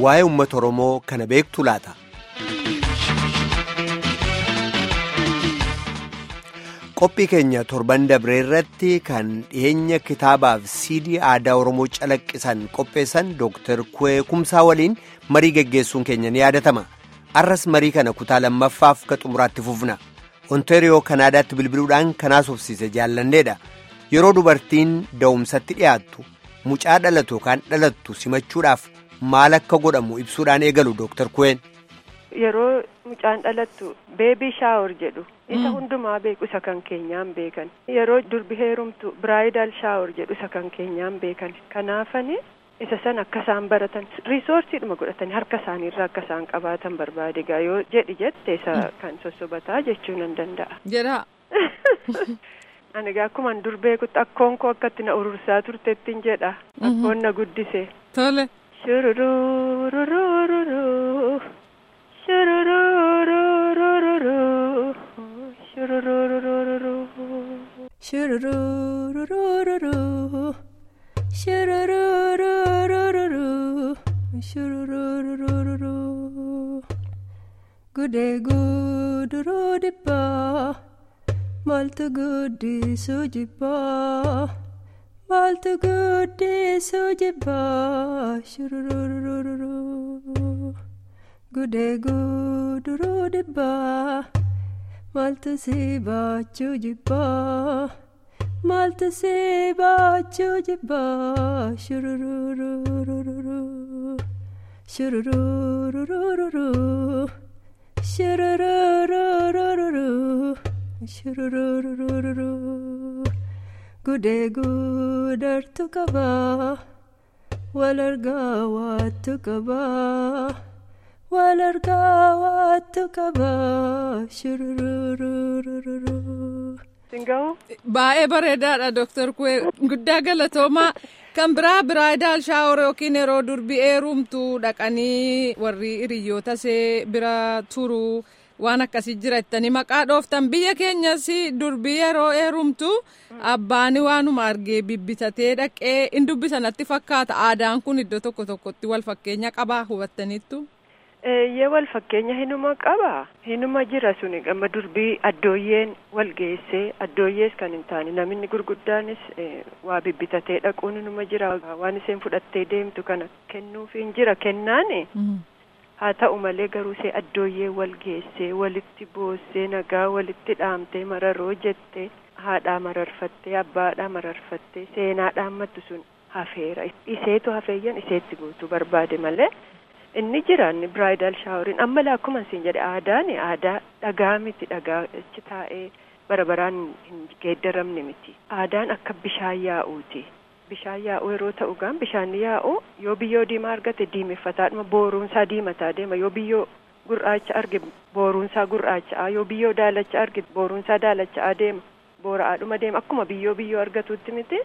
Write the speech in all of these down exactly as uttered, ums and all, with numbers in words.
waa'ee uummata Oromoo kana beektu laata? Qophii keenya torban dabree irratti kan dhiyeenya kitaabaaf siidii aadaa Oromoo calaqqisan qopheessan Dooktar Kuwee Kumsaa waliin marii geggeessuun keenya ni yaadatama. Arras marii kana kutaa lammaffaaf ka xumuraatti fufna. Ontaariyoo Kanaadaatti bilbiluudhaan kanaas obsiise jaallanneedha. Yeroo dubartiin da'umsatti dhiyaattu mucaa dhalatu yookaan dhalattu simachuudhaaf maal akka godhamu ibsuudhaan eegalu Dooktar Kuween. Yeroo mucaan dhalattu beebii shaawor jedhu isa hundumaa beeku isa kan keenyaan beekan. Yeroo durbi heerumtu biraayidal shaawor jedhu isa kan keenyaan beekan. Kanaafani isa san akka isaan baratan riisoorsiidhuma godhatanii harka isaaniirraa akka isaan qabaatan barbaade gaa yoo jedhi jette isa kan sossobataa jechuu nan danda'a. Jedhaa. Ani gaa akkuman dur beekutti akkoon koo akkatti na urursaa turtettiin jedha. Akkoon na guddise. Tole. Shururururururu shururururururu shururururururu shururururururu shururururururu shururururururu gude guduru dibba maltu guddi sujibba maltu guddi sujibba shurururururu gude guduru dibba maltu siba chujibba maltu siba chujibba shurururururu shurururururu shurururururu shurururururu gude gudartu qaba walargaa waattu qaba walargaa waattu qaba shurururururu. Baay'ee bareedaadha Dooktar Kuwee guddaa galatoomaa. Kan biraa biraayidal shaawor yookiin yeroo durbi heerumtu dhaqanii warri hiriyoota ishee bira turu waan akkasii jira jettanii maqaa dhooftan. Biyya keenyas durbi yeroo heerumtu abbaan waanuma argee bibbitatee dhaqee hin dubbisanatti fakkaata. Aadaan kun iddoo tokko tokkotti wal fakkeenya qabaa hubattaniittu? Yee wal fakkeenya hinuma qaba. Hinuma jira suni gama durbii addooyyeen wal geessee addooyyees kan hin taane namni gurguddaanis waa bibbitatee dhaquun hinuma jira. Waan isheen fudhattee deemtu kana kennuuf hin jira kennaani. Haa ta'u malee garuu ishee addooyyee wal geessee walitti boossee nagaa walitti dhaamtee mararoo jettee haadhaa mararfattee abbaadhaa mararfattee seenaa dhaammattu sun hafeera. Iseetu hafeeyyan iseetti guutuu barbaade malee. Inni jira inni biraayidal shaaworiin amma akkuma isin jedhe aadaan aadaa dhagaa miti dhagaa achi taa'ee bara baraan hin geeddaramne miti. Aadaan akka bishaan yaa'uuti. Bishaan yaa'u yeroo ta'u gaan bishaan yaa'u yoo biyyoo diimaa argate diimeffataadhuma booruunsaa diimataa deema. Yoo biyyoo gurraacha arge booruunsaa gurraacha'aa yoo biyyoo daalacha arge booruunsaa daalacha'aa deema. Boora'aadhuma deema akkuma biyyoo biyyoo argatuutti miti.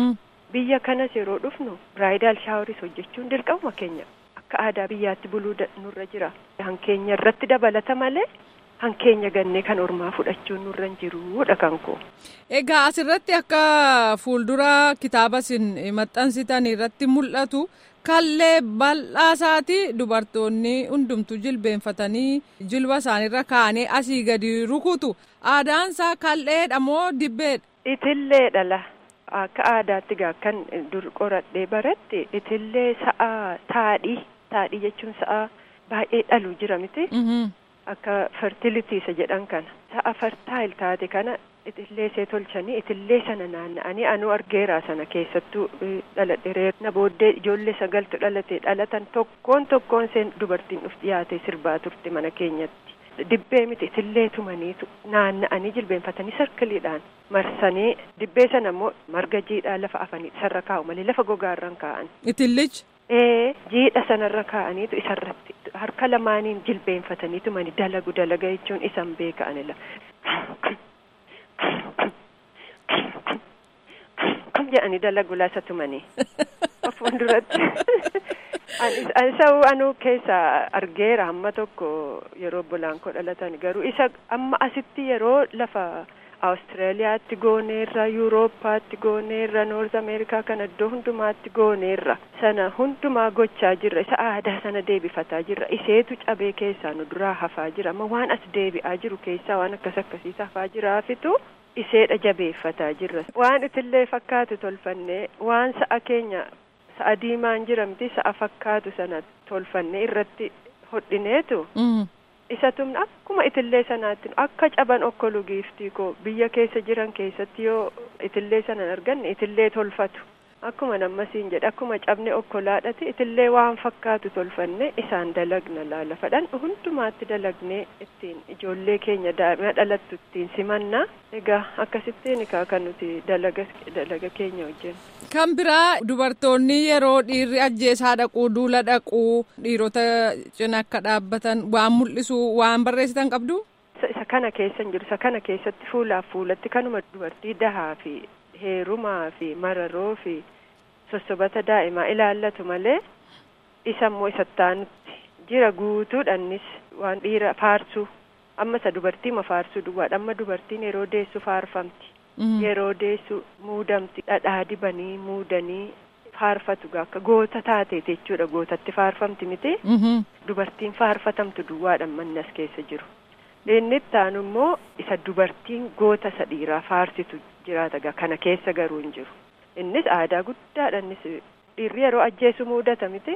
Biyya kanas yeroo dhufnu biraayidal shaaworis hojjechuun dirqama keenya. Akka aadaa biyyaatti buluu nurra jira. Hankeenya irratti dabalata malee hankeenya gannee kan ormaa fudhachuun nurra hin jiruudha kan koo. Egaa asirratti akka fuuldura kitaaba isin maxxansitan irratti mul'atu kallee bal'aasaati dubartoonni hundumtu jilbeenfatanii jilba isaaniirra kaa'anii asii gadi rukutu. Aadaan isaa kalleedha moo dibbeedha? Itillee dhala. Akka aadaatti gaa kan dur qoradhee baratti itillee sa'a taadhii taadhii jechuun sa'a baay'ee dhalu jira miti. Akka fertilitiisa jedhan kana sa'a fertaayil taate kana itillee see tolchanii itillee sana naanna'anii anuu argeeraa sana keessattuu dhaladhe na booddee ijoollee sagaltu dhalate dhalatan tokkoon tokkoon seen dubartiin dhuf dhiyaate sirbaa turte mana keenyatti. Dibbee miti itillee tumaniitu naanna'anii jilbeenfatanii sarkiliidhaan marsanii dibbee sana immoo marga jiidhaa lafa afanii isarra kaa'u malee lafa gogaarran kaa'an. Itillichi? Ee jiidha sanarra kaa'aniitu isarratti harka lamaaniin jilbeenfatanii tumanii dalagu dalaga jechuun isan beeka'anila. jedhanii dalagu laasa tumanii. Fuulduratti. Isa anuu keessa argeera hamma tokko yeroo bulaan koo dhalatan garuu isa amma asitti yeroo lafa Awustiraaliyaatti gooneerra, Yuurooppaatti gooneerra, Noorz Ameerikaa kan iddoo hundumaatti gooneerra. Sana hundumaa gochaa jirra. Isa aadaa sana deebifataa jirra. Iseetu cabee keessaa nu duraa hafaa jira. Amma waan as deebi'aa jiru keessaa waan akkas akkasiis hafaa jiraafitu iseedha jabeeffataa jirra. Waan itillee fakkaatu tolfannee waan sa'a keenya sa'a diimaan jiramti sa'a fakkaatu sana tolfannee irratti hodhineetu. Isa tumna akkuma itillee sanaatti akka caban okkolu giiftii koo biyya keessa jiran keessatti yoo itillee sana arganne itillee tolfatu. Akkuma nammasiin jedhe akkuma cabne okkolaadhati itillee waan fakkaatu tolfanne isaan dalagna laala fadhan hundumaatti dalagnee ittiin ijoollee keenya daa'ima dhalattu ittiin simanna. Egaa akkasittiin kan nuti dalaga dalaga keenya hojjennu. Kan biraa dubartoonni yeroo dhiirri ajjeesaa dhaquu duula dhaquu dhiirota cina akka dhaabbatan waan mul'isu waan barreessitan qabdu? Isa kana keessa hin jiru. Isa kana keessatti fuulaaf fuulatti kanuma dubartii dahaa fi heerumaa fi mararoo fi sossobata daa'imaa ilaallatu malee isa immoo isataanutti jira guutuudhaanis waan dhiira faarsuu amma isa dubartii ma faarsuu duwwaadha. Amma dubartiin yeroo deessu faarfamti. Yeroo deessu muudamti dhadhaa dibanii muudanii faarfatu akka goota taateeti jechuudha. Gootatti faarfamti miti. Dubartiin faarfatamtu duwwaadha manni as keessa jiru. Inni ittaanu immoo isa dubartiin goota isa dhiiraa faarsitu jiraata kana keessa garuu hin jiru. Innis aadaa guddaadha. Innis dhiirri yeroo ajjeesu muudata miti.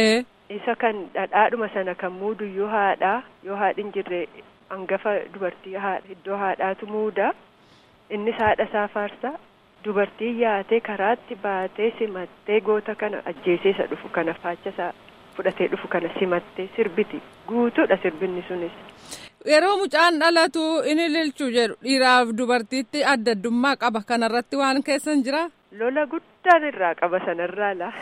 Isa kan dhadhaadhuma sana kan muudu yoo haadhaa yoo haadhi hin jirre hangafa dubartii iddoo haadhaatu muuda. Innis haadha isaa faarsa. Dubartii yaatee karaatti baatee simattee goota kana ajjeesee isa dhufu kana faacha isaa fudhatee dhufu kana simattee sirbiti. Guutuudha sirbinni sunis. Yeroo mucaan dhalatu inni ililchuu jedhu dhiiraaf dubartiitti adda addummaa qaba. Kanarratti waan keessan jira? Lola guddaan irraa qaba sanarraa laa.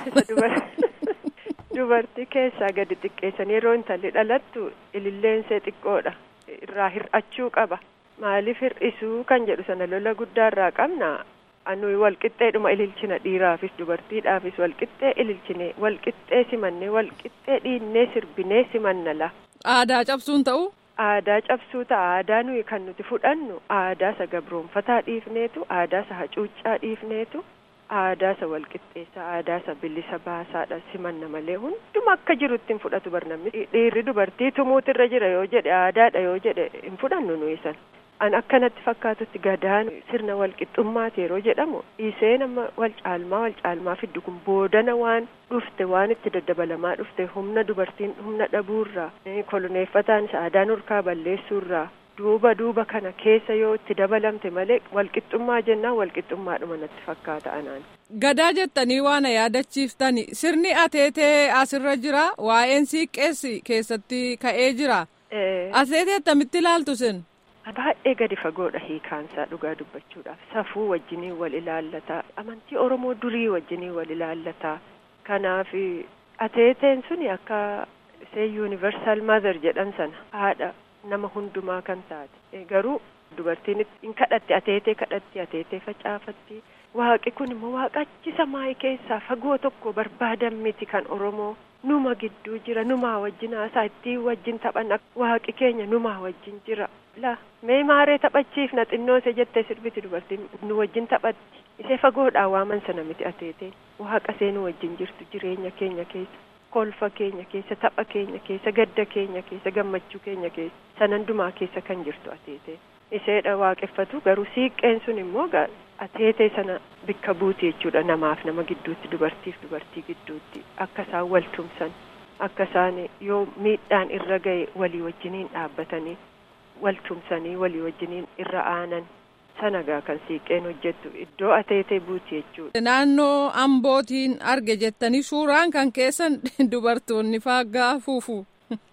Dubartii keessaa gadi xiqqeessan yeroo intalli dhalattu ililleensee xiqqoodha. Irraa hir'achuu qaba. Maaliif hir'isuu kan jedhu sana lola guddaa irraa qabna. Anu walqixxeedhuma ililchina dhiiraafis dubartiidhaafis walqixxee ililchine walqixxee simanne walqixxee dhiinnee sirbinee simanna laa. Aadaa cabsuun ta'u? Aadaa cabsuu ta'a. Aadaa nuyi kan nuti fudhannu aadaa isa gabroonfataa dhiifneetu aadaa isa hacuuccaa dhiifneetu aadaa isa walqixxeessaa aadaa isa bilisa baasaadha simanna malee hunduma akka jirutti hin fudhatu barnamni. Dhiirri dubartii tumuutirra jira yoo jedhe aadaadha yoo jedhe hin fudhannu nuyi san. An akkanatti fakkaatutti gadaan sirna walqixxummaati yeroo jedhamu iseen amma wal caalmaa wal caalmaa fiddu kun boodana waan dhufte waan itti daddabalamaa dhufte humna dubartiin humna dhabuurraa koloneeffataan aadaan urkaa balleessuurraa duuba duuba kana keessa yoo itti dabalamte malee walqixxummaa jennaan walqixxummaadhuma natti fakkaata anaan. Gadaa jettanii waan yaadachiiftani sirni ateetee asirra jira waa'een siiqqeessi keessatti ka'ee jira. Ateetee attamitti ilaaltu sin? Baay'ee gadi fagoodha hiikaansaa dhugaa dubbachuudhaaf. Safuu wajjinii wal ilaallataa. Amantii Oromoo durii wajjinii wal ilaallataa. Kanaaf ateeteen suni akka see yuunivarsaal maazar jedhan sana haadha nama hundumaa kan taate. Garuu dubartiin hin kadhatte ateetee kadhatti ateetee facaafatti. Waaqi kun immoo waaqachisa maayii keessaa fagoo tokko barbaadan miti kan Oromoo. Numa gidduu jira numaa wajjin haasaa ittiin wajjin taphan waaqi keenya numaa wajjin jira. La mee maaree taphachiifna xinnoo isa jettee sirbiti dubartiin nu wajjin taphatti. Isee fagoodhaa waaman sana miti ateetee waaqa see nu wajjin jirtu jireenya keenya keessa kolfa keenya keessa tapha keenya keessa gadda keenya keessa gammachuu keenya keessa sanandumaa keessa kan jirtu ateetee. Iseedha waaqeffatu garuu siiqqeen sun immoo ateetee sana bikka buuti jechuudha namaaf nama gidduutti dubartiif dubartii gidduutti akka isaan wal tumsan akka isaan yoo miidhaan irra ga'e walii wajjiniin dhaabbatanii wal tumsanii walii wajjiniin irra aanan sanagaa kan siiqqeen hojjettu iddoo ateetee buuti jechuudha. Naannoo Ambootiin arge jettanii suuraan kan keessan dubartoonni faaggaa fuufu.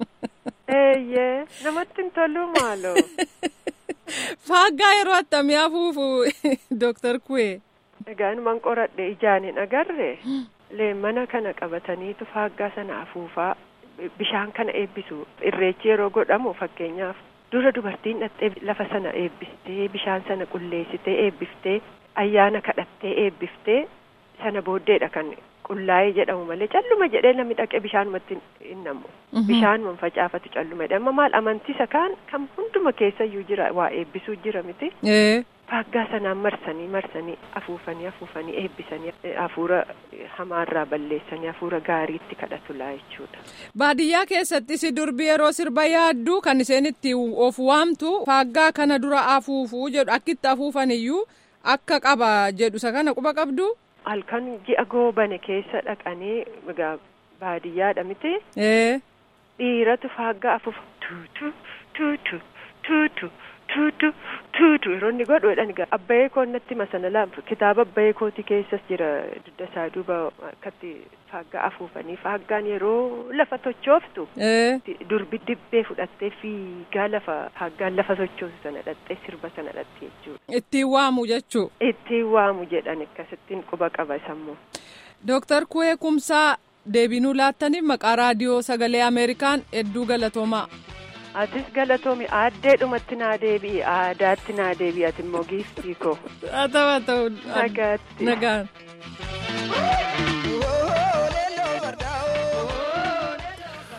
Eeyyee namatti hin tolu maaloo. Faaggaa yeroo attamii afuufu Dooktar Kuwee. Egaa numan qoradhe ijaan hin agarre leemmana kana qabataniitu faaggaa sana afuufaa bishaan kana eebbisu. Irreechi yeroo godhamu fakkeenyaaf dura dubartiin dhattee lafa sana eebbistee bishaan sana qulleessitee eebbiftee ayyaana kadhattee eebbiftee sana booddeedha kan qullaa'ee jedhamu malee calluma jedhee namni dhaqee bishaanumatti hin namu. Bishaanuma facaafatu calluma jedhama maal amantiisa kaan kan hunduma keessayyuu jira waa eebbisuu jira miti. faaggaa sanaan marsanii marsanii afuufanii afuufanii eebbisanii hafuura hamaarraa balleessanii hafuura gaariitti kadhatu laa jechuudha. Baadiyyaa keessatti si durbi yeroo sirba yaaddu kan isheen itti of waamtu faaggaa kana dura afuufuu jedhu akkitti afuufan iyyuu akka qaba jedhu isa kana quba qabdu. Halkan ji'a goobane keessa dhaqanii baadiyyaadha miti. Dhiiratu faaggaa afuufa tuutu tuutu tuutu. tuutu tuutu yeroo inni godhu jedhan abbayee koo natti masana laanfu kitaaba abbayee kooti keessas jira dudda isaa duuba akkatti faaggaa afuufanii faaggaan yeroo lafa tochooftu durbi dibbee fudhattee fiigaa lafa faaggaan lafa tochoosu sana dhattee sirba sana dhatte jechuudha. Ittiin waamu jechuu. Ittiin waamu jedhan akkasittiin quba qaba sammuu. Dooktar Kuwee Kumsaa deebinuu laattaniif maqaa raadiyoo sagalee Ameerikaan hedduu galatoomaa. Atis galatoomi aaddeedhumatti naa deebi'i aadaatti naa deebi'i ati immoo giiftii koo. Haa ta'u haa ta'u. Nagaatti. Nagaan.